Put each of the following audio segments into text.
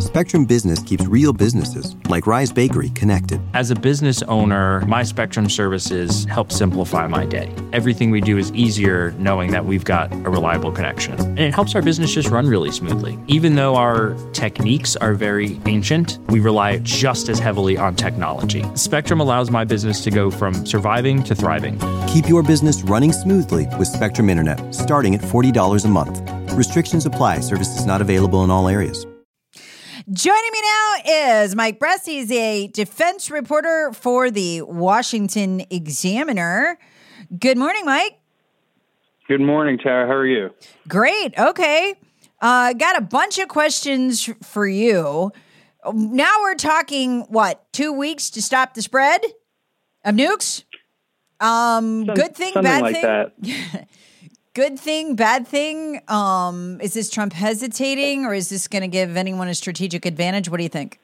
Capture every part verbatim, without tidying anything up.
Spectrum Business keeps real businesses, like Rise Bakery, connected. As a business owner, my Spectrum services help simplify my day. Everything we do is easier knowing that we've got a reliable connection. And it helps our business just run really smoothly. Even though our techniques are very ancient, we rely just as heavily on technology. Spectrum allows my business to go from surviving to thriving. Keep your business running smoothly with Spectrum Internet, starting at forty dollars a month. Restrictions apply. Services not available in all areas. Joining me now is Mike Bress. He's a defense reporter for the Washington Examiner. Good morning, Mike. Good morning, Tara. How are you? Great. Okay. Uh, got a bunch of questions for you. Now we're talking, what, two weeks to stop the spread of nukes? Um, Some, good thing, something bad like thing? That. Good thing, bad thing? Um, is this Trump hesitating, or is this going to give anyone a strategic advantage? What do you think?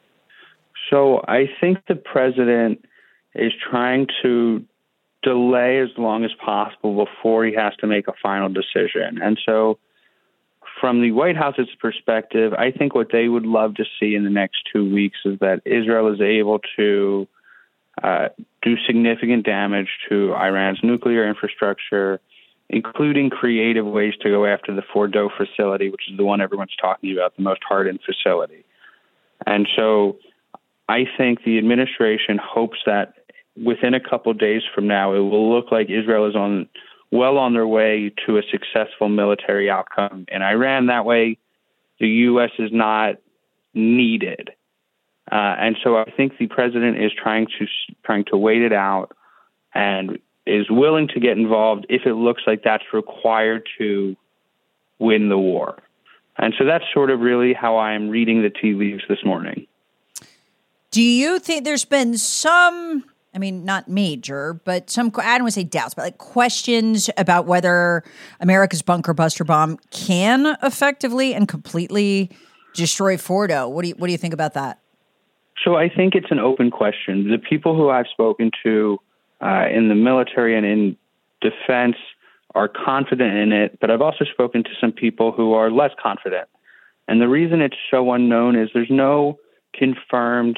So I think the president is trying to delay as long as possible before he has to make a final decision. And so from the White House's perspective, I think what they would love to see in the next two weeks is that Israel is able to uh, do significant damage to Iran's nuclear infrastructure, including creative ways to go after the Fordow facility, which is the one everyone's talking about, the most hardened facility. And so I think the administration hopes that within a couple of days from now, it will look like Israel is on well on their way to a successful military outcome in Iran. That way, the U S is not needed. Uh, and so I think the president is trying to trying to wait it out and is willing to get involved if it looks like that's required to win the war. And so that's sort of really how I'm reading the tea leaves this morning. Do you think there's been some, I mean, not major, but some, I don't want to say doubts, but like questions about whether America's bunker buster bomb can effectively and completely destroy Fordow? What do you, what do you think about that? So I think it's an open question. The people who I've spoken to Uh, in the military and in defense are confident in it, but I've also spoken to some people who are less confident. And the reason it's so unknown is there's no confirmed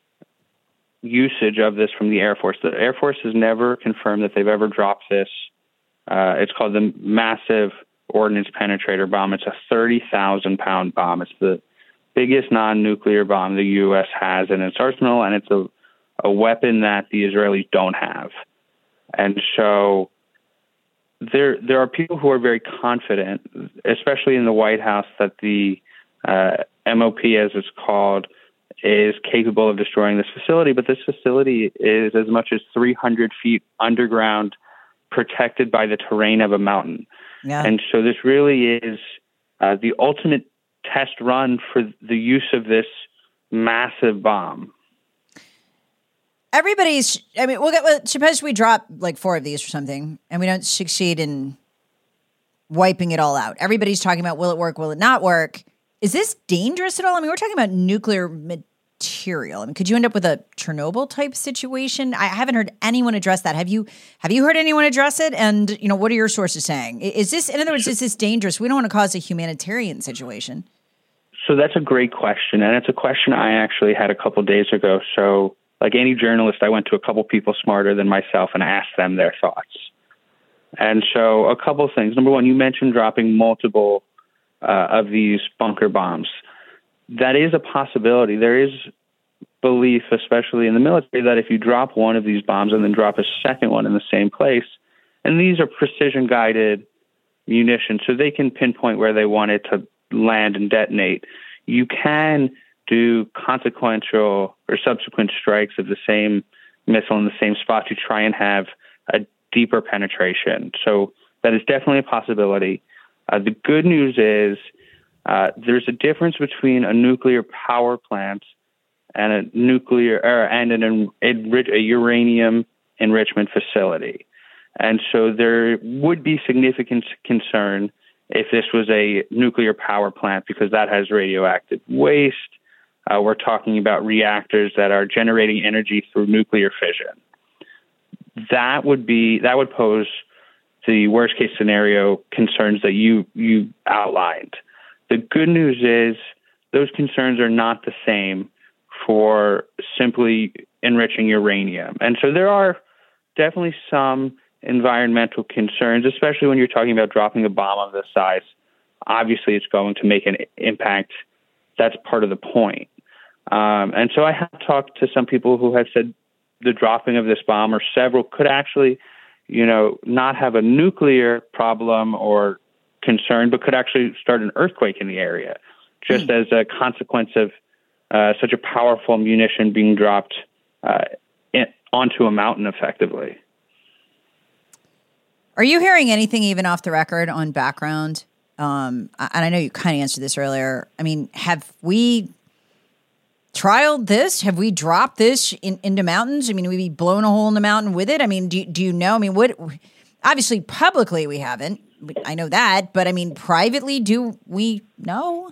usage of this from the Air Force. The Air Force has never confirmed that they've ever dropped this. Uh, it's called the Massive Ordnance Penetrator Bomb. It's a thirty thousand pound bomb. It's the biggest non-nuclear bomb the U S has in its arsenal, and it's a a weapon that the Israelis don't have. And so there there are people who are very confident, especially in the White House, that the uh, M O P, as it's called, is capable of destroying this facility. But this facility is as much as three hundred feet underground, protected by the terrain of a mountain. Yeah. And so this really is uh, the ultimate test run for the use of this massive bomb. Everybody's, I mean, we'll get, well, suppose we drop like four of these or something and we don't succeed in wiping it all out. Everybody's talking about, will it work? Will it not work? Is this dangerous at all? I mean, we're talking about nuclear material. I mean, could you end up with a Chernobyl type situation? I haven't heard anyone address that. Have you, have you heard anyone address it? And, you know, what are your sources saying? Is this, in other words, is this dangerous? We don't want to cause a humanitarian situation. So that's a great question. And it's a question I actually had a couple of days ago. So, like any journalist, I went to a couple people smarter than myself and asked them their thoughts. And so a couple of things. Number one, you mentioned dropping multiple uh, of these bunker bombs. That is a possibility. There is belief, especially in the military, that if you drop one of these bombs and then drop a second one in the same place, and these are precision-guided munitions, so they can pinpoint where they want it to land and detonate, you can do consequential or subsequent strikes of the same missile in the same spot to try and have a deeper penetration. So that is definitely a possibility. Uh, the good news is uh, there's a difference between a nuclear power plant and a nuclear er, and an enrich, a uranium enrichment facility. And so there would be significant concern if this was a nuclear power plant because that has radioactive waste. Uh, we're talking about reactors that are generating energy through nuclear fission. That would be that would pose the worst case scenario concerns that you you outlined. The good news is those concerns are not the same for simply enriching uranium. And so there are definitely some environmental concerns, especially when you're talking about dropping a bomb of this size. Obviously, it's going to make an impact. That's part of the point. Um, and so I have talked to some people who have said the dropping of this bomb, or several, could actually, you know, not have a nuclear problem or concern, but could actually start an earthquake in the area, just mm. as a consequence of uh, such a powerful munition being dropped uh, in, onto a mountain effectively. Are you hearing anything even off the record on background? Um, and I know you kind of answered this earlier. I mean, have we trialed this? Have we dropped this in, into mountains? I mean, we be blown a hole in the mountain with it? I mean, do, do you know? I mean, what? Obviously, publicly we haven't. I know that. But I mean, privately, do we know?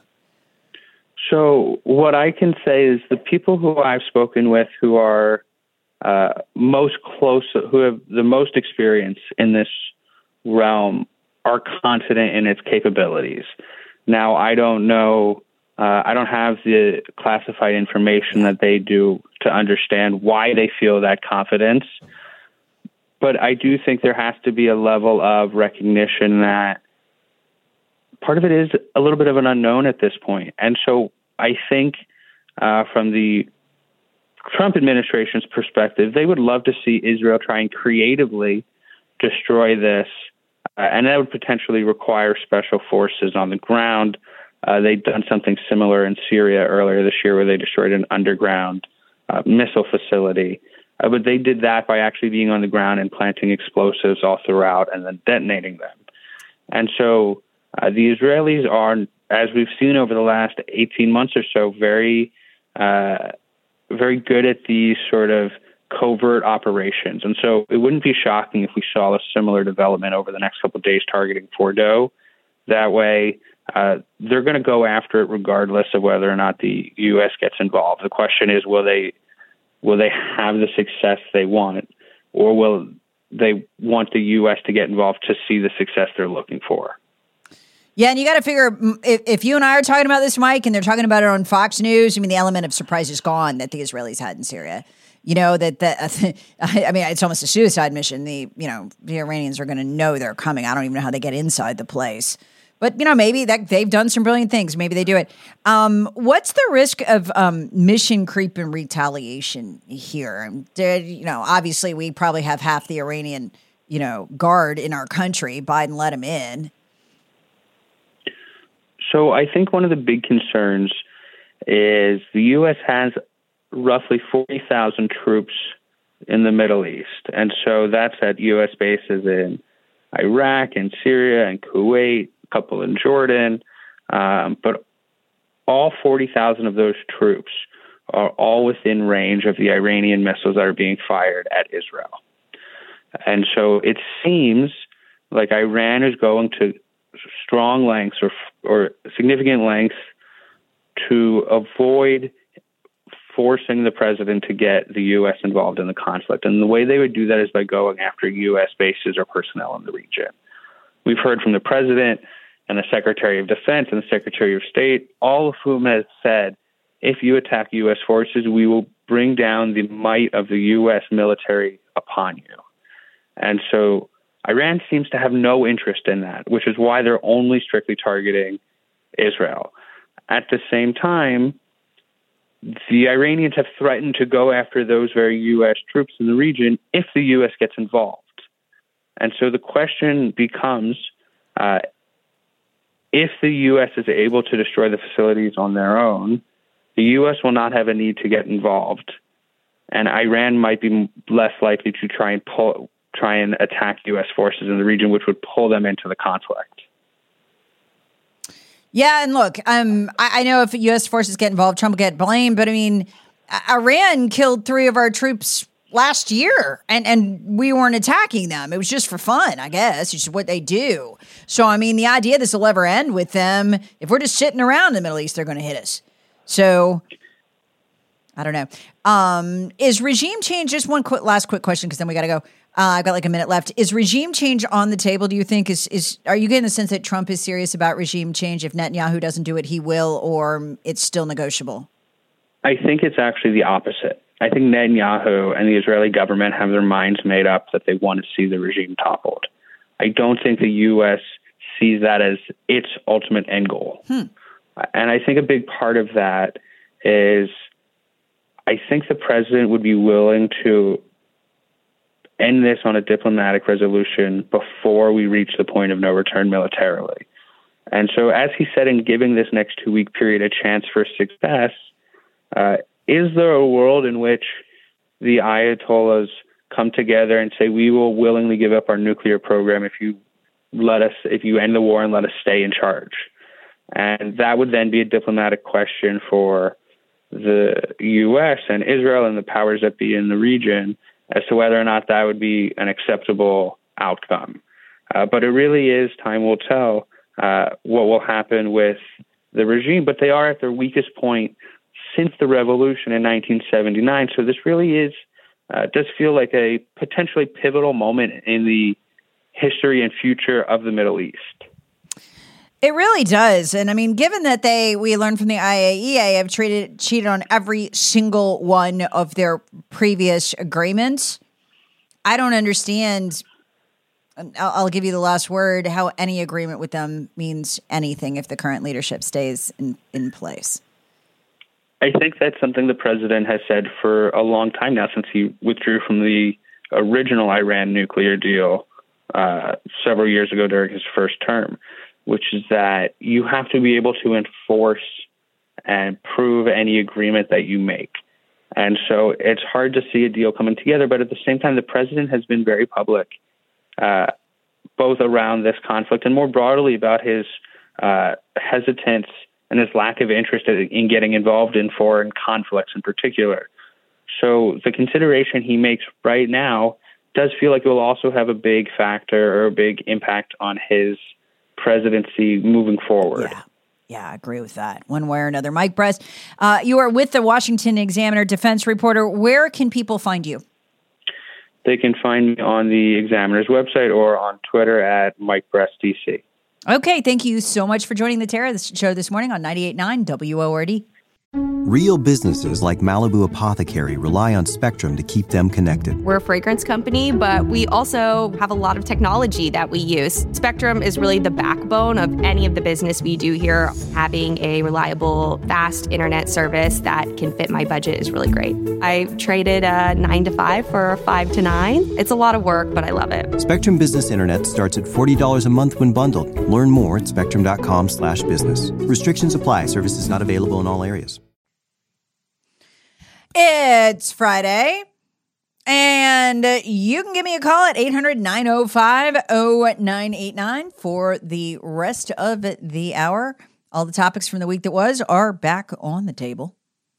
So what I can say is the people who I've spoken with who are uh, most close, who have the most experience in this realm, are confident in its capabilities. Now, I don't know, uh, I don't have the classified information that they do to understand why they feel that confidence, but I do think there has to be a level of recognition that part of it is a little bit of an unknown at this point. And so I think uh, from the Trump administration's perspective, they would love to see Israel try and creatively destroy this. Uh, and that would potentially require special forces on the ground. Uh, they'd done something similar in Syria earlier this year where they destroyed an underground uh, missile facility. Uh, but they did that by actually being on the ground and planting explosives all throughout and then detonating them. And so uh, the Israelis are, as we've seen over the last eighteen months or so, very, uh, very good at these sort of covert operations. And so it wouldn't be shocking if we saw a similar development over the next couple of days targeting Fordo. That way, uh, they're going to go after it regardless of whether or not the U S gets involved. The question is, will they will they have the success they want, or will they want the U S to get involved to see the success they're looking for? Yeah, and you got to figure, if, if you and I are talking about this, Mike, and they're talking about it on Fox News, I mean, the element of surprise is gone that the Israelis had in Syria. You know, that, that I mean, it's almost a suicide mission. The, you know, the Iranians are going to know they're coming. I don't even know how they get inside the place. But, you know, maybe that they've done some brilliant things. Maybe they do it. Um, what's the risk of um, mission creep and retaliation here? You know, obviously, we probably have half the Iranian, you know, guard in our country. Biden let him in. So I think one of the big concerns is the U S has roughly forty thousand troops in the Middle East. And so that's at U S bases in Iraq and Syria and Kuwait, a couple in Jordan. Um, but all forty thousand of those troops are all within range of the Iranian missiles that are being fired at Israel. And so it seems like Iran is going to strong lengths or, or significant lengths to avoid forcing the president to get the U S involved in the conflict. And the way they would do that is by going after U S bases or personnel in the region. We've heard from the president and the Secretary of Defense and the Secretary of State, all of whom have said, if you attack U S forces, we will bring down the might of the U S military upon you. And so Iran seems to have no interest in that, which is why they're only strictly targeting Israel. At the same time, the Iranians have threatened to go after those very U S troops in the region if the U S gets involved. And so the question becomes, uh, if the U S is able to destroy the facilities on their own, the U S will not have a need to get involved. And Iran might be less likely to try and pull, try and attack U S forces in the region, which would pull them into the conflict. Yeah, and look, um, I, I know if U S forces get involved, Trump will get blamed, but I mean, Iran killed three of our troops last year, and, and we weren't attacking them. It was just for fun, I guess. It's just what they do. So, I mean, the idea this will ever end with them, if we're just sitting around in the Middle East, they're going to hit us. So, I don't know. Um, is regime change, just one quick, last quick question, because then we got to go. Uh, I've got like a minute left. Is regime change on the table, do you think? Is is Are you getting the sense that Trump is serious about regime change? If Netanyahu doesn't do it, he will, or it's still negotiable? I think it's actually the opposite. I think Netanyahu and the Israeli government have their minds made up that they want to see the regime toppled. I don't think the U S sees that as its ultimate end goal. Hmm. And I think a big part of that is I think the president would be willing to end this on a diplomatic resolution before we reach the point of no return militarily. And so, as he said, in giving this next two-week period a chance for success, uh, is there a world in which the Ayatollahs come together and say, we will willingly give up our nuclear program if you let us, if you end the war and let us stay in charge? And that would then be a diplomatic question for the U S and Israel and the powers that be in the region as to whether or not that would be an acceptable outcome. Uh, but it really is, time will tell uh, what will happen with the regime. But they are at their weakest point since the revolution in nineteen seventy-nine. So this really is, uh, does feel like a potentially pivotal moment in the history and future of the Middle East. It really does. And I mean, given that they, we learned from the I A E A, have treated, cheated on every single one of their previous agreements, I don't understand, I'll, I'll give you the last word, how any agreement with them means anything if the current leadership stays in, in place. I think that's something the president has said for a long time now, since he withdrew from the original Iran nuclear deal uh, several years ago during his first term, which is that you have to be able to enforce and prove any agreement that you make. And so it's hard to see a deal coming together, but at the same time, the president has been very public, uh, both around this conflict and more broadly about his uh, hesitance and his lack of interest in getting involved in foreign conflicts in particular. So the consideration he makes right now does feel like it will also have a big factor or a big impact on his presidency moving forward. Yeah, yeah, I agree with that one way or another. Mike Bress, uh, you are with the Washington Examiner defense reporter. Where can people find you? They can find me on the Examiner's website or on Twitter at Mike Bress D C. Okay, thank you so much for joining the Tara show this morning on ninety-eight point nine W O R D. Real businesses like Malibu Apothecary rely on Spectrum to keep them connected. We're a fragrance company, but we also have a lot of technology that we use. Spectrum is really the backbone of any of the business we do here. Having a reliable, fast internet service that can fit my budget is really great. I traded a nine to five for a five to nine. It's a lot of work, but I love it. Spectrum Business Internet starts at forty dollars a month when bundled. Learn more at spectrum.com slash business. Restrictions apply. Services not available in all areas. It's Friday, and you can give me a call at eight hundred, nine oh five, oh nine eight nine for the rest of the hour. All the topics from the week that was are back on the table.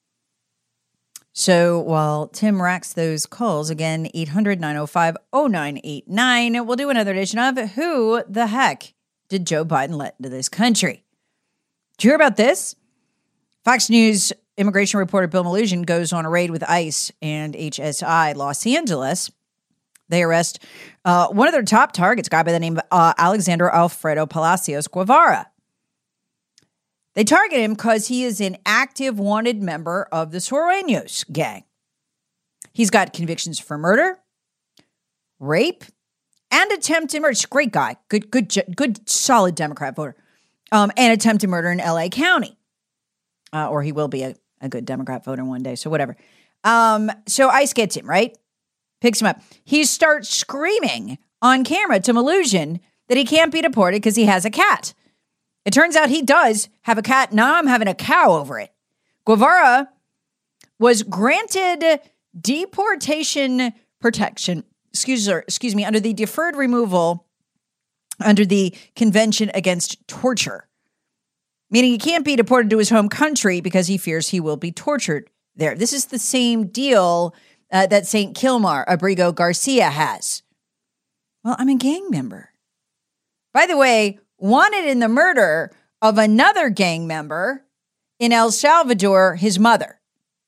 So while Tim racks those calls, again, eight hundred, nine oh five, oh nine eight nine, we'll do another edition of Who the Heck Did Joe Biden Let Into This Country? Did you hear about this? Fox News immigration reporter Bill Melugin goes on a raid with ICE and H S I Los Angeles. They arrest uh, one of their top targets, a guy by the name of uh, Alexander Alfredo Palacios Guevara. They target him because he is an active wanted member of the Sureños gang. He's got convictions for murder, rape, and attempted murder. Great guy. Good, good, good, solid Democrat voter. Um, and attempted murder in L A County. Uh, or he will be a, a good Democrat voter one day, so whatever. Um, so ICE gets him, right? Picks him up. He starts screaming on camera to Melugin that he can't be deported because he has a cat. It turns out he does have a cat. Now I'm having a cow over it. Guevara was granted deportation protection, excuse, excuse me, under the deferred removal under the Convention Against Torture. Meaning he can't be deported to his home country because he fears he will be tortured there. This is the same deal uh, that Saint Kilmar Abrigo Garcia has. Well, I'm a gang member. By the way, wanted in the murder of another gang member in El Salvador, his mother.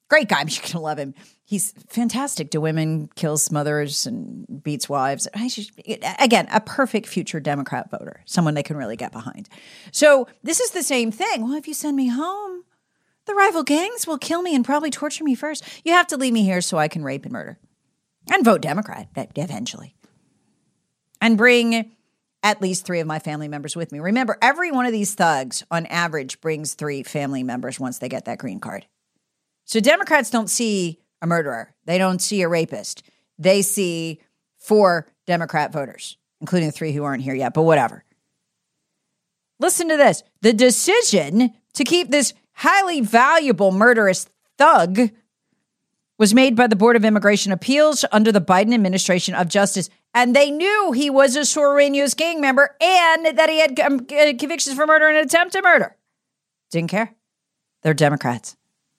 Great guy. I'm sure you're going to love him. He's fantastic to women, kills mothers and beats wives. Again, a perfect future Democrat voter, someone they can really get behind. So this is the same thing. Well, if you send me home, the rival gangs will kill me and probably torture me first. You have to leave me here so I can rape and murder and vote Democrat eventually. And bring at least three of my family members with me. Remember, every one of these thugs on average brings three family members once they get that green card. So Democrats don't see a murderer. They don't see a rapist. They see four Democrat voters, including the three who aren't here yet, but whatever. Listen to this. The decision to keep this highly valuable murderous thug was made by the Board of Immigration Appeals under the Biden administration of justice. And they knew he was a Sureños gang member and that he had um, convictions for murder and attempted murder. Didn't care. They're Democrats.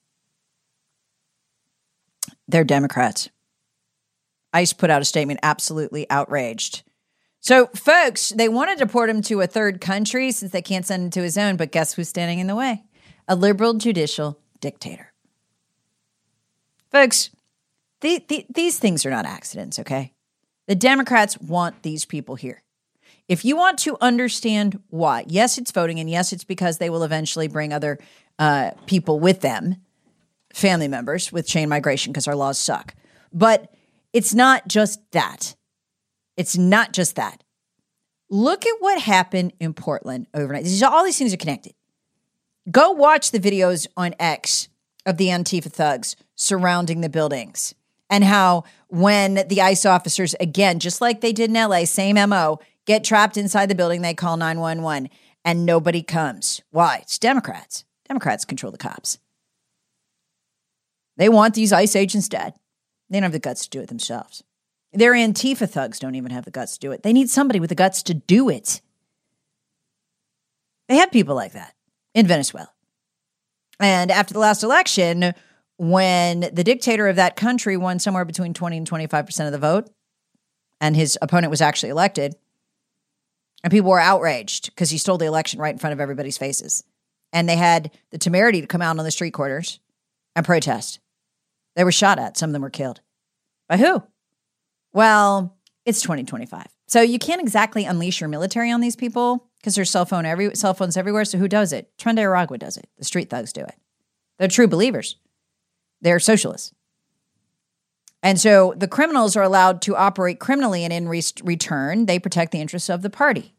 They're Democrats. ICE put out a statement absolutely outraged. So, folks, they want to deport him to a third country since they can't send him to his own. But guess who's standing in the way? A liberal judicial dictator. Folks, the, the, these things are not accidents, okay? The Democrats want these people here. If you want to understand why, yes, it's voting, and yes, it's because they will eventually bring other uh, people with them, family members with chain migration because our laws suck. But it's not just that. It's not just that. Look at what happened in Portland overnight. These, all these things are connected. Go watch the videos on X of the Antifa thugs surrounding the buildings and how when the ICE officers, again, just like they did in L A, same M O, get trapped inside the building, they call nine one one and nobody comes. Why? It's Democrats. Democrats control the cops. They want these ICE agents dead. They don't have the guts to do it themselves. Their Antifa thugs don't even have the guts to do it. They need somebody with the guts to do it. They have people like that in Venezuela. And after the last election, when the dictator of that country won somewhere between twenty and twenty-five percent of the vote, and his opponent was actually elected, and people were outraged because he stole the election right in front of everybody's faces. And they had the temerity to come out on the street corners and protest. They were shot at. Some of them were killed. By who? Well, it's twenty twenty-five. So you can't exactly unleash your military on these people because there's cell phone every, cell phones everywhere. So who does it? Tren de Aragua does it. The street thugs do it. They're true believers. They're socialists. And so the criminals are allowed to operate criminally, and in re- return, they protect the interests of the party.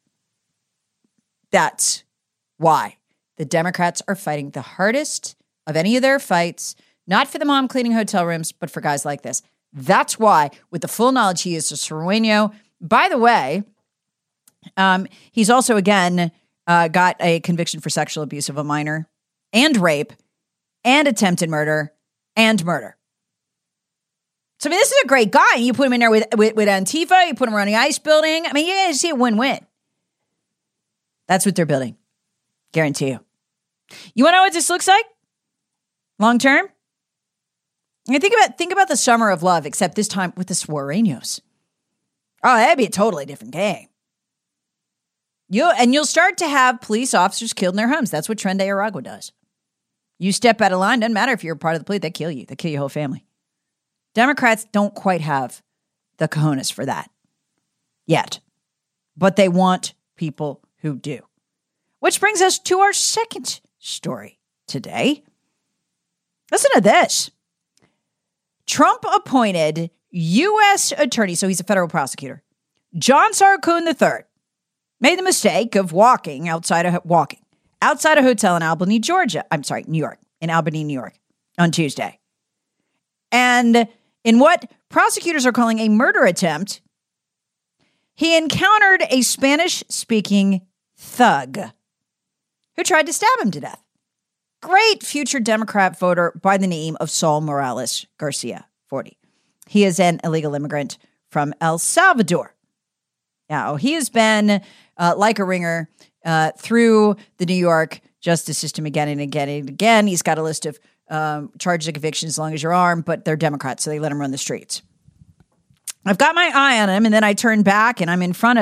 That's why the Democrats are fighting the hardest of any of their fights, not for the mom cleaning hotel rooms, but for guys like this. That's why, with the full knowledge he is a Sureño. By the way, um, he's also, again, uh, got a conviction for sexual abuse of a minor and rape and attempted murder and murder. So, I mean, this is a great guy. You put him in there with, with, with Antifa. You put him around the ICE building. I mean, you're going to see a win-win. That's what they're building. Guarantee you. You want to know what this looks like? Long term? I mean, think about think about the summer of love, except this time with the Sureños. Oh, that'd be a totally different game. You and you'll start to have police officers killed in their homes. That's what Tren de Aragua does. You step out of line, doesn't matter if you're a part of the police, they kill you. They kill your whole family. Democrats don't quite have the cojones for that yet, but they want people who do. Which brings us to our second story today. Listen to this. Trump appointed U S attorney, so he's a federal prosecutor, John Sarkoon the third, made the mistake of walking outside a walking outside a hotel in Albany, Georgia. I'm sorry, New York, in Albany, New York, on Tuesday. And in what prosecutors are calling a murder attempt, he encountered a Spanish-speaking thug who tried to stab him to death. Great future Democrat voter by the name of Saul Morales Garcia, forty. He is an illegal immigrant from El Salvador. Now, he has been uh, like a ringer uh, through the New York justice system again and again and again. He's got a list of um, charges and convictions as long as your arm, but they're Democrats, so they let him run the streets. I've got my eye on him, and then I turn back, and I'm in front of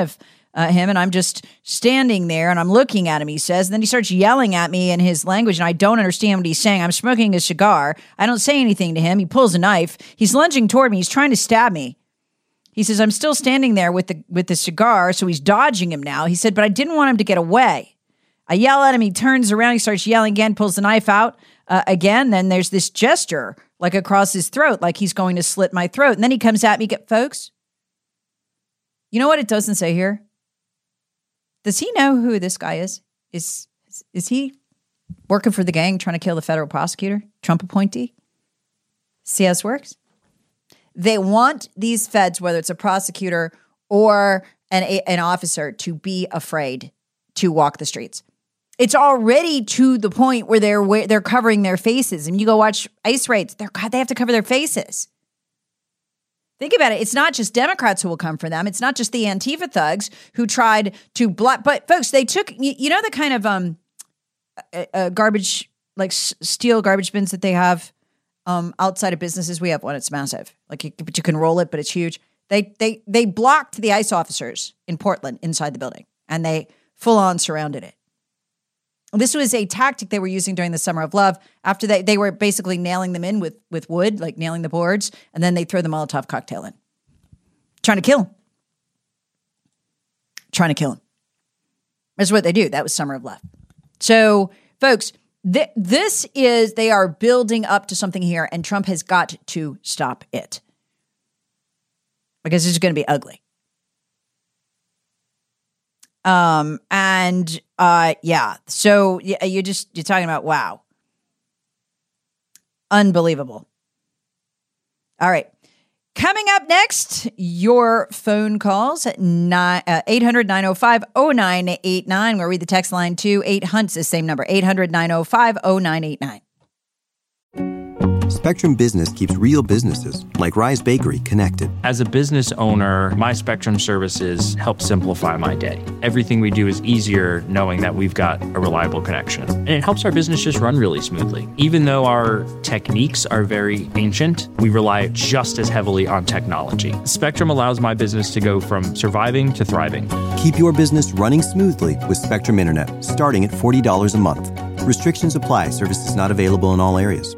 uh, him, and I'm just standing there and I'm looking at him, he says. And then he starts yelling at me in his language, and I don't understand what he's saying. I'm smoking a cigar. I don't say anything to him. He pulls a knife. He's lunging toward me. He's trying to stab me. He says, I'm still standing there with the with the cigar, so he's dodging him now. He said, but I didn't want him to get away. I yell at him. He turns around. He starts yelling again, pulls the knife out uh, again. Then there's this gesture like across his throat, like he's going to slit my throat. And then he comes at me. Get, folks, you know what it doesn't say here? Does he know who this guy is? Is, is he working for the gang trying to kill the federal prosecutor, Trump appointee? See how this works? They want these feds, whether it's a prosecutor or an, a, an officer, to be afraid to walk the streets. It's already to the point where they're where they're covering their faces. And you go watch ICE raids, they're God, they have to cover their faces. Think about it. It's not just Democrats who will come for them. It's not just the Antifa thugs who tried to block. But folks, they took, you, you know, the kind of um, uh, uh, garbage, like s- steel garbage bins that they have um, outside of businesses. We have one. It's massive. Like, you, but you can roll it, but it's huge. They they they blocked the ICE officers in Portland inside the building, and they full on surrounded it. This was a tactic they were using during the Summer of Love. After they, they were basically nailing them in with, with wood, like nailing the boards, and then they throw the Molotov cocktail in. Trying to kill him. Trying to kill him. That's what they do. That was Summer of Love. So, folks, th- this is, they are building up to something here, and Trump has got to stop it. Because it's going to be ugly. Um, and, uh, yeah, so yeah, you just, you're talking about, wow. Unbelievable. All right. Coming up next, your phone calls at nine, uh, eight hundred, nine oh five, oh nine eight nine. We'll read the text line to eight hundred, the same number, eight hundred, nine oh five, oh nine eight nine. Spectrum Business keeps real businesses, like Rise Bakery, connected. As a business owner, my Spectrum services help simplify my day. Everything we do is easier knowing that we've got a reliable connection. And it helps our business just run really smoothly. Even though our techniques are very ancient, we rely just as heavily on technology. Spectrum allows my business to go from surviving to thriving. Keep your business running smoothly with Spectrum Internet, starting at forty dollars a month. Restrictions apply. Services not available in all areas.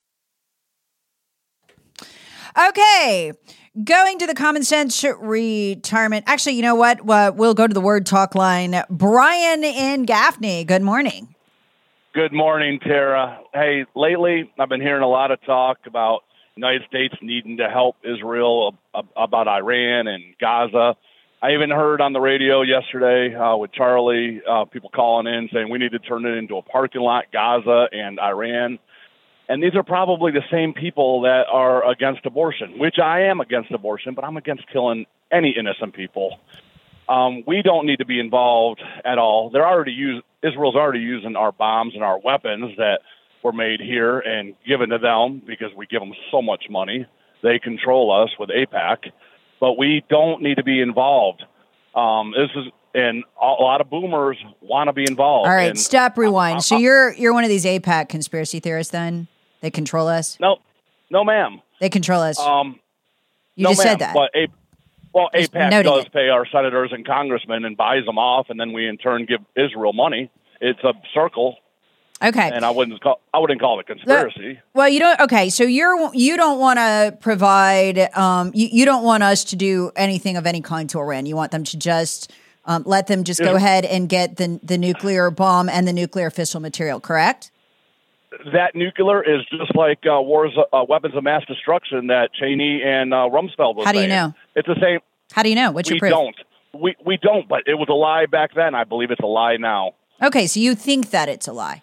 Okay, going to the Common Sense Retirement. Actually, you know what? Uh, we'll go to the Word Talk line. Brian in Gaffney, good morning. Good morning, Tara. Hey, lately I've been hearing a lot of talk about the United States needing to help Israel, about Iran and Gaza. I even heard on the radio yesterday uh, with Charlie, uh, people calling in saying we need to turn it into a parking lot, Gaza and Iran. And these are probably the same people that are against abortion, which I am against abortion, but I'm against killing any innocent people. Um, we don't need to be involved at all. They're already use, Israel's already using our bombs and our weapons that were made here and given to them because we give them so much money. They control us with AIPAC, but we don't need to be involved. Um, this is and a lot of boomers want to be involved. All right, and, stop, rewind. Uh, so you're you're one of these AIPAC conspiracy theorists then? They control us? No, no, ma'am. They control us. Um, you no, just ma'am, said that. But a, well, Just AIPAC does it. pay our senators and congressmen and buys them off, and then we in turn give Israel money. It's a circle. Okay. And I wouldn't call I wouldn't call it conspiracy. Well, you don't. Okay, so you're you don't want to provide. Um, you you don't want us to do anything of any kind to Iran. You want them to just um, let them just go ahead and get the the nuclear bomb and the nuclear fissile material. Correct? That nuclear is just like uh, wars, uh, weapons of mass destruction that Cheney and uh, Rumsfeld was How do you saying. know? It's the same. How do you know? What's your we proof? don't. We we don't. But it was a lie back then. I believe it's a lie now. Okay, so you think that it's a lie,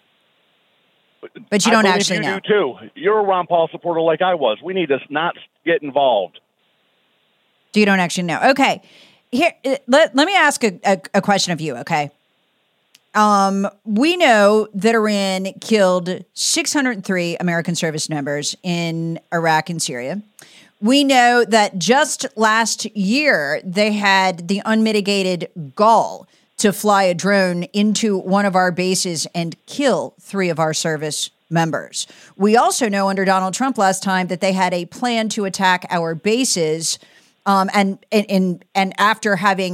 but you don't I believe actually you know. do too. You're a Ron Paul supporter like I was. We need to not get involved. So you don't actually know. Okay, here uh, let let me ask a, a, a question of you. Okay. Um, we know that Iran killed six hundred three American service members in Iraq and Syria. We know that just last year, they had the unmitigated gall to fly a drone into one of our bases and kill three of our service members. We also know under Donald Trump last time that they had a plan to attack our bases. Um, and, and, and after having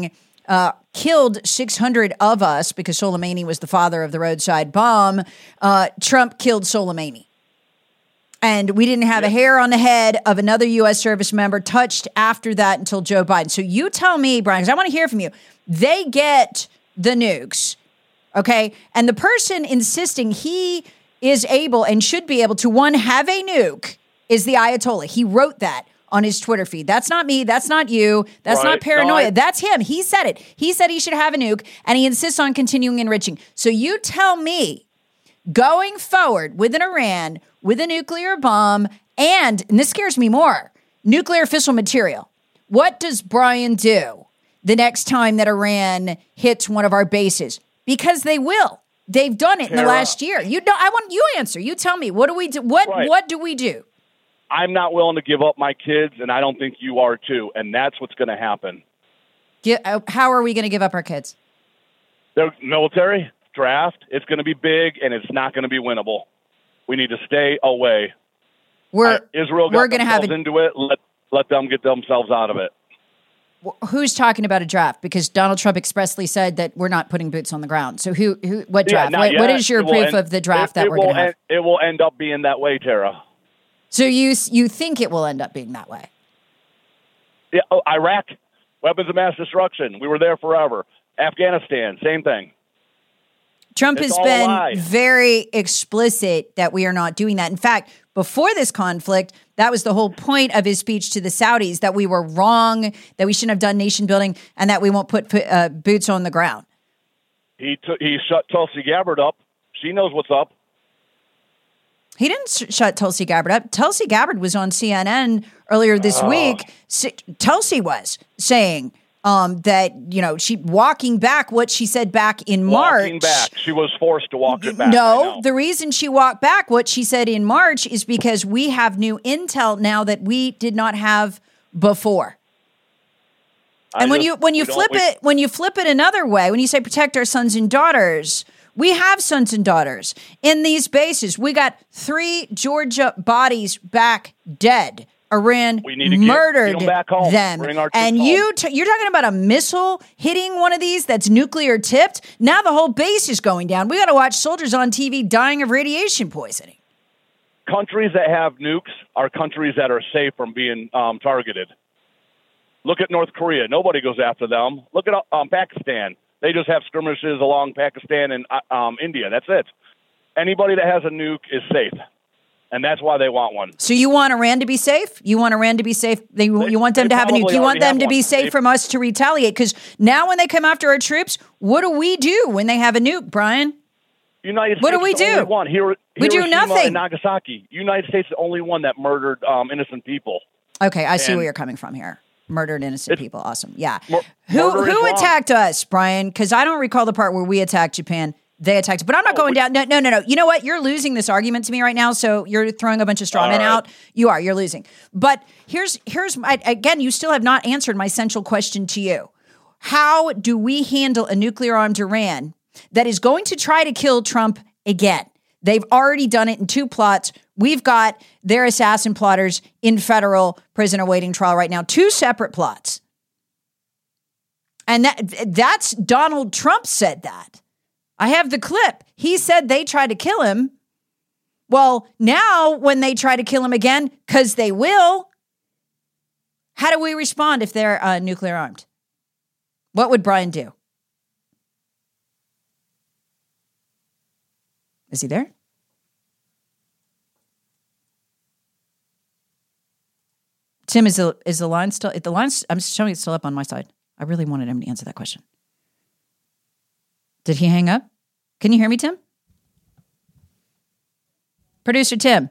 uh, killed six hundred of us because Soleimani was the father of the roadside bomb. Uh, Trump killed Soleimani. And we didn't have a hair on the head of another U S service member touched after that until Joe Biden. So you tell me, Brian, because I want to hear from you. They get the nukes, okay? And the person insisting he is able and should be able to, one, have a nuke is the Ayatollah. He wrote that on his Twitter feed. That's not me. That's not you. That's right. not paranoia. No, I- That's him. He said it. He said he should have a nuke, and he insists on continuing enriching. So you tell me, going forward with an Iran, with a nuclear bomb, and, and this scares me more, nuclear fissile material. What does Brian do the next time that Iran hits one of our bases? Because they will. They've done it in the last year. You know, I want you answer. You tell me. What do we do? What Right. What do we do? I'm not willing to give up my kids, and I don't think you are too. And that's what's going to happen. Get, uh, how are we going to give up our kids? The military draft, it's going to be big, and it's not going to be winnable. We need to stay away. We're I, Israel got we're going to have themselves a, into it. Let let them get themselves out of it. who's talking about a draft? Because Donald Trump expressly said that we're not putting boots on the ground. So who, who what Yeah, draft? not what, yet. what is your It will proof end- of the draft it, that it we're will going to have? end, It will end up being that way, Tara. So you you think it will end up being that way? Yeah, oh, Iraq, weapons of mass destruction. We were there forever. Afghanistan, same thing. Trump It's has all a been lie. very explicit that we are not doing that. In fact, before this conflict, that was the whole point of his speech to the Saudis, that we were wrong, that we shouldn't have done nation building, and that we won't put, put uh, boots on the ground. He took he shut Tulsi Gabbard up. She knows what's up. He didn't sh- shut Tulsi Gabbard up. Tulsi Gabbard was on C N N earlier this Oh. week. S- Tulsi was saying um, that, you know, she walking back what she said back in Walking March. back. She was forced to walk it back. I No, know. the reason she walked back what she said in March is because we have new intel now that we did not have before. I And when just- you when you we don't- flip we- it when you flip it another way, when you say protect our sons and daughters, we have sons and daughters in these bases. We got three Georgia bodies back dead. Iran We need to get- murdered get them back home. them, Bring our troops and home. you t- you're talking about a missile hitting one of these that's nuclear tipped. Now the whole base is going down. We got to watch soldiers on T V dying of radiation poisoning. countries that have nukes are countries that are safe from being um, targeted. Look at North Korea. Nobody goes after them. Look at um, Pakistan. They just have skirmishes along Pakistan and uh, um, India. That's it. Anybody that has a nuke is safe, and that's why they want one. So you want Iran to be safe? You want Iran to be safe? They, They- you want them they to have a nuke? probably You want already them have to be one. safe They- from us to retaliate? Because now when they come after our troops, what do we do when they have a nuke, Brian? United What do States we is the do? only one. Hiro- We do Hiroshima nothing. and Nagasaki. United States is the only one that murdered um, innocent people. Okay, I see And- where you're coming from here. Murdered innocent It's- people. Awesome. Yeah. Mur- who murder is who wrong. attacked us, Brian? Because I don't recall the part where we attacked Japan. They attacked, but I'm not Oh, going we- down. No, no, no, no. You know what? You're losing this argument to me right now. So you're throwing a bunch of straw All men right. out. You are. You're losing. But here's here's my, again. You still have not answered my central question to you. How do we handle a nuclear armed Iran that is going to try to kill Trump again? They've already done it in two plots. We've got their assassin plotters in federal prison awaiting trial right now. Two separate plots. And that that's Donald Trump said that. I have the clip. He said they tried to kill him. Well, now when they try to kill him again, because they will, how do we respond if they're uh, nuclear armed? What would Brian do? Is he there? Tim, is the is the line still? The line's I'm showing it's still up on my side. I really wanted him to answer that question. Did he hang up? Can you hear me, Tim? Producer Tim.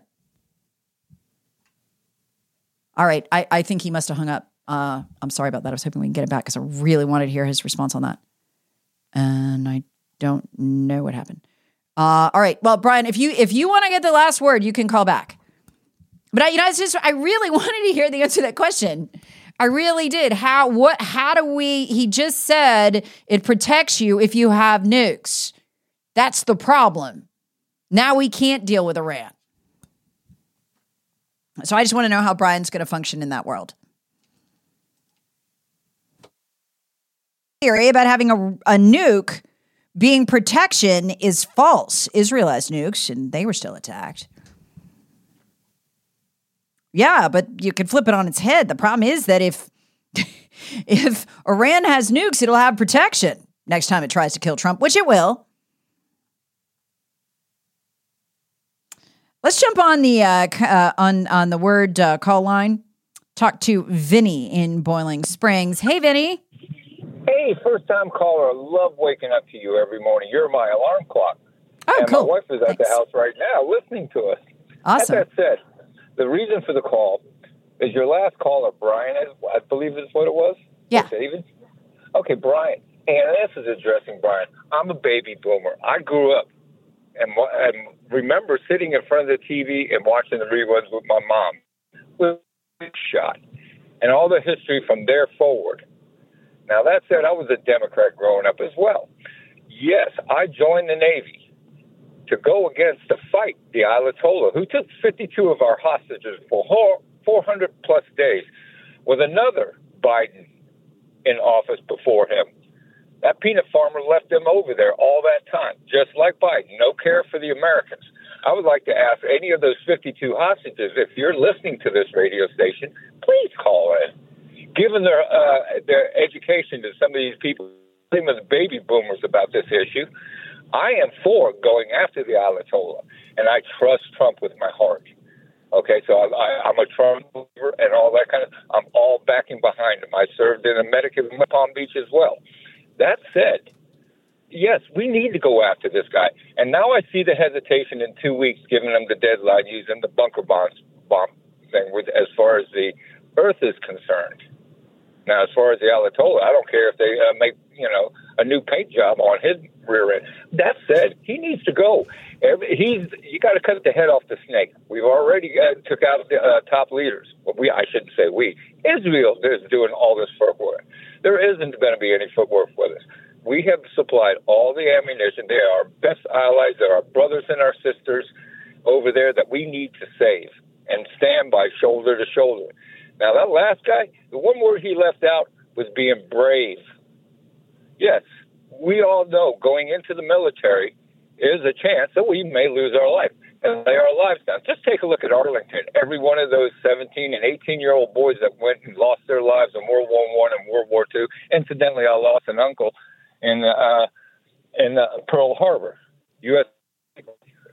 All right, I, I think he must have hung up. Uh, I'm sorry about that. I was hoping we can get it back because I really wanted to hear his response on that. And I don't know what happened. Uh, all right. Well, Brian, if you if you want to get the last word, you can call back. But I, you know, it's just I really wanted to hear the answer to that question. I really did. How what how do we he just said it protects you if you have nukes. That's the problem. Now we can't deal with Iran. So I just want to know how Brian's going to function in that world. theory about having a, a nuke being protection is false. Israel has nukes, and they were still attacked. Yeah, but you can flip it on its head. The problem is that if if Iran has nukes, it'll have protection next time it tries to kill Trump, which it will. Let's jump on the uh, uh, on on the word uh, call line. Talk to Vinny in Boiling Springs. Hey, Vinny. Hey, first-time caller. I love waking up to you every morning. You're my alarm clock. Oh, and cool. My wife is at Thanks. the house right now listening to us. Awesome. That said, the reason for the call is your last caller, Brian, I believe is what it was? Yeah. David? Okay, Brian. And this is addressing Brian. I'm a baby boomer. I grew up and, and remember sitting in front of the T V and watching the reruns with my mom. With shot. And all the history from there forward. Now, that said, I was a Democrat growing up as well. Yes, I joined the Navy to go against the fight, the Ayatollah, who took fifty-two of our hostages for four hundred plus days, with another Biden in office before him. That peanut farmer left them over there all that time, just like Biden. No care for the Americans. I would like to ask any of those fifty-two hostages, if you're listening to this radio station, please call in. Given their uh, their education to some of these people, same as baby boomers about this issue, I am for going after the Ayatollah, and I trust Trump with my heart. Okay, so I, I, I'm a Trump believer and all that kind of. I'm all backing behind him. I served in a medic in Palm Beach as well. That said, yes, we need to go after this guy. And now I see the hesitation in two weeks, giving them the deadline, using the bunker bombs bomb thing with as far as the Earth is concerned. Now, as far as the Ayatollah, I don't care if they uh, make, you know, a new paint job on his rear end. That said, he needs to go. Every, he's you got to cut the head off the snake. We've already uh, took out the uh, top leaders. Well, we I shouldn't say we. Israel is doing all this footwork. There isn't going to be any footwork with us. We have supplied all the ammunition. They are our best allies. They're our brothers and our sisters over there that we need to save and stand by shoulder to shoulder. Now, that last guy, the one word he left out was being brave. Yes, we all know going into the military is a chance that we may lose our life and lay our lives down. Just take a look at Arlington. Every one of those seventeen and eighteen-year-old boys that went and lost their lives in World War One and World War Two. Incidentally, I lost an uncle in uh, in uh, Pearl Harbor, U S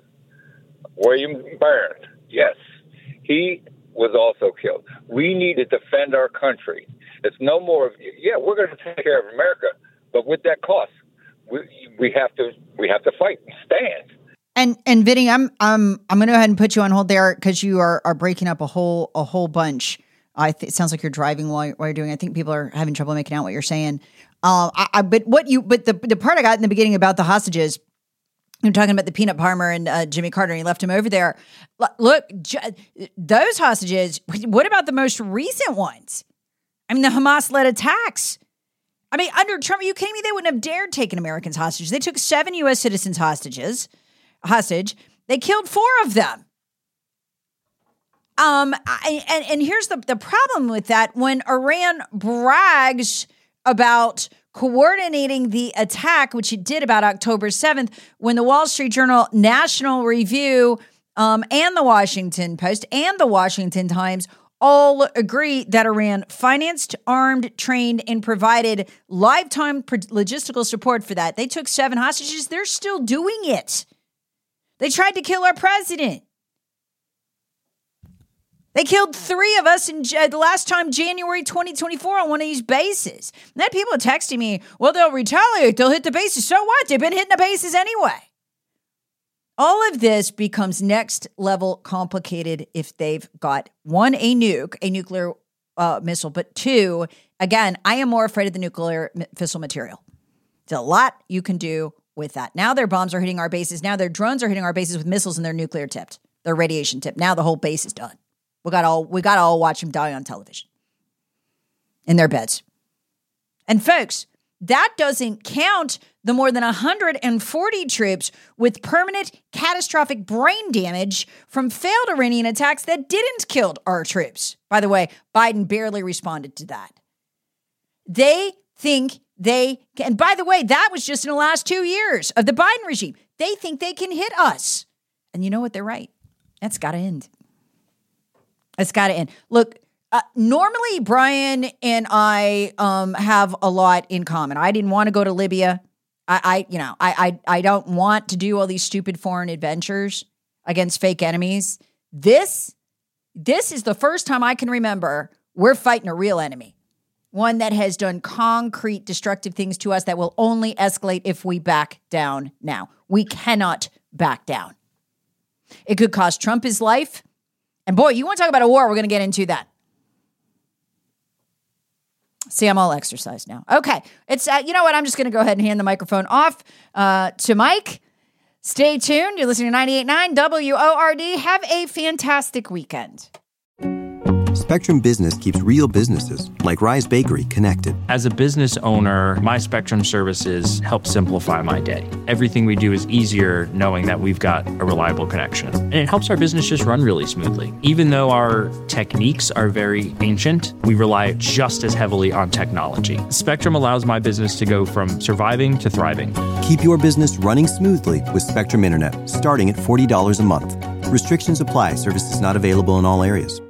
William Barron. Yes, he was also killed. We need to defend our country. It's no more of, yeah, we're going to take care of America, but with that cost, we we have to we have to fight and stand. And and Vinny, I'm I'm I'm going to go ahead and put you on hold there because you are are breaking up a whole a whole bunch. I th- it sounds like you're driving while you're, while you're doing. I think people are having trouble making out what you're saying. Uh, I, I, but what you but the the part I got in the beginning about the hostages. You're talking about the peanut farmer and uh, Jimmy Carter, and he left him over there. L- look, j- those hostages, what about the most recent ones? I mean, the Hamas-led attacks. I mean, under Trump, are you kidding me? They wouldn't have dared take an Americans hostage. They took seven U S citizens hostages, hostage. They killed four of them. Um, I, and, and here's the, the problem with that. When Iran brags about coordinating the attack, which it did about October seventh, when the Wall Street Journal, National Review, um, and the Washington Post and the Washington Times all agree that Iran financed, armed, trained, and provided lifetime logistical support for that. They took seven hostages. They're still doing it. They tried to kill our president. They killed three of us in uh, the last time, January twenty twenty-four, on one of these bases. And then people are texting me, well, they'll retaliate. They'll hit the bases. So what? They've been hitting the bases anyway. All of this becomes next level complicated if they've got, one, a nuke, a nuclear uh, missile, but two, again, I am more afraid of the nuclear fissile material. There's a lot you can do with that. Now their bombs are hitting our bases. Now their drones are hitting our bases with missiles and they're nuclear tipped. They're radiation tipped. Now the whole base is done. We got all we got to all watch them die on television in their beds. And folks, that doesn't count the more than one hundred forty troops with permanent catastrophic brain damage from failed Iranian attacks that didn't kill our troops. By the way, Biden barely responded to that. They think they can. And by the way, that was just in the last two years of the Biden regime. They think they can hit us. And you know what? They're right. That's got to end. That's got to end. Look, uh, normally Brian and I um, have a lot in common. I didn't want to go to Libya. I, I you know, I, I, I don't want to do all these stupid foreign adventures against fake enemies. This, this is the first time I can remember we're fighting a real enemy. One that has done concrete destructive things to us that will only escalate if we back down now. We cannot back down. It could cost Trump his life. And boy, you want to talk about a war, we're going to get into that. See, I'm all exercised now. Okay. It's, uh, you know what? I'm just going to go ahead and hand the microphone off uh, to Mike. Stay tuned. You're listening to ninety-eight point nine W O R D. Have a fantastic weekend. Spectrum Business keeps real businesses, like Rise Bakery, connected. As a business owner, my Spectrum services help simplify my day. Everything we do is easier knowing that we've got a reliable connection. And it helps our business just run really smoothly. Even though our techniques are very ancient, we rely just as heavily on technology. Spectrum allows my business to go from surviving to thriving. Keep your business running smoothly with Spectrum Internet, starting at forty dollars a month. Restrictions apply. Services not available in all areas.